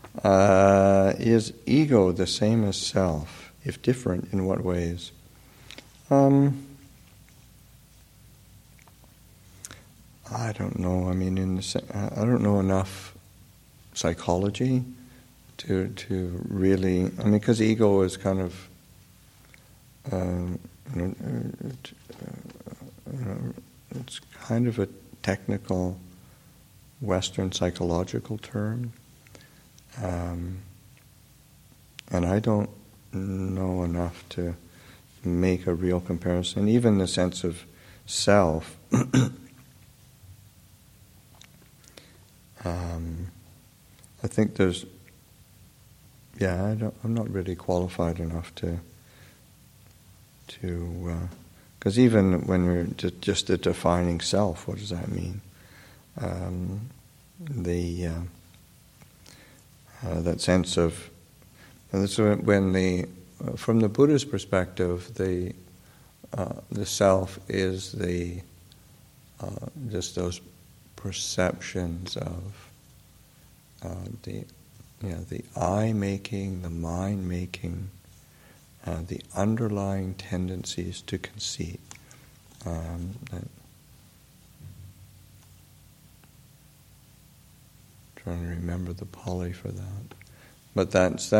Is ego the same as self? If different, in what ways? I don't know. I mean, I don't know enough psychology to really. I mean, because ego is kind of, it's kind of a technical Western psychological term, and I don't know enough to make a real comparison. Even the sense of self. I think there's, I'm not really qualified enough to, because even when we're just defining self, what does that mean? That sense of, and that's when from the Buddha's perspective, the self is just those perceptions of the I-making, the mind-making, the underlying tendencies to conceit. Trying to remember the Pali for that, but that's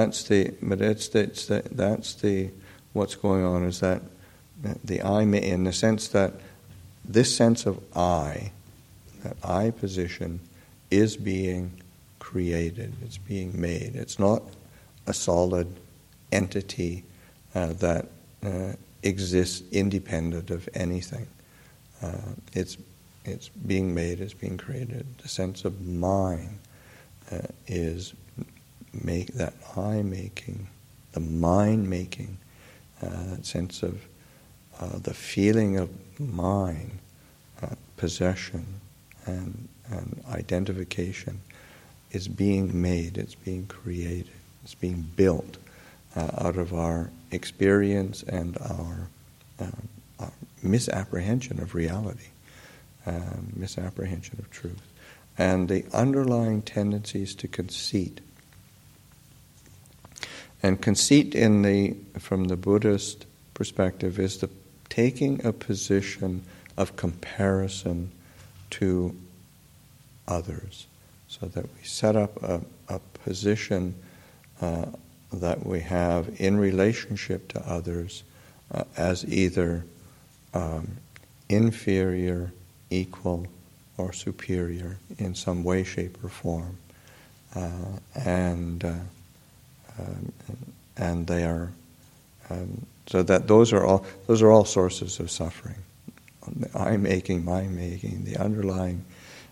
what's going on is that the I, in the sense that this sense of I, that I position, is being created, it's being made. It's not a solid entity that exists independent of anything. It's being made, it's being created. The sense of mine is that I-making, the mind-making, that sense of the feeling of mine, possession, and identification is being made, it's being created, it's being built out of our experience and our misapprehension of reality, misapprehension of truth. And the underlying tendencies to conceit. And conceit from the Buddhist perspective is the taking a position of comparison to others, so that we set up a position that we have in relationship to others as either inferior, equal, or superior in some way, shape, or form, and they are so that those are all sources of suffering. I-making, my-making, the underlying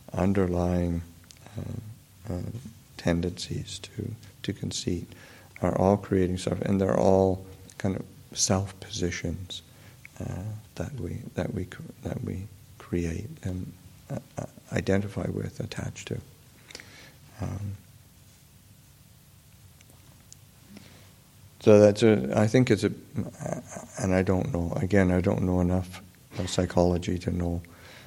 tendencies to conceit are all creating suffering, and they're all kind of self positions that we create and identify with, attach to. So I think it's and I don't know. Again, I don't know enough psychology to know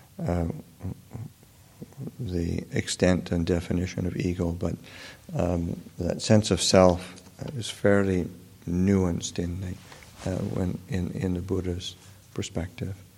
the extent and definition of ego, but that sense of self is fairly nuanced in the Buddha's perspective.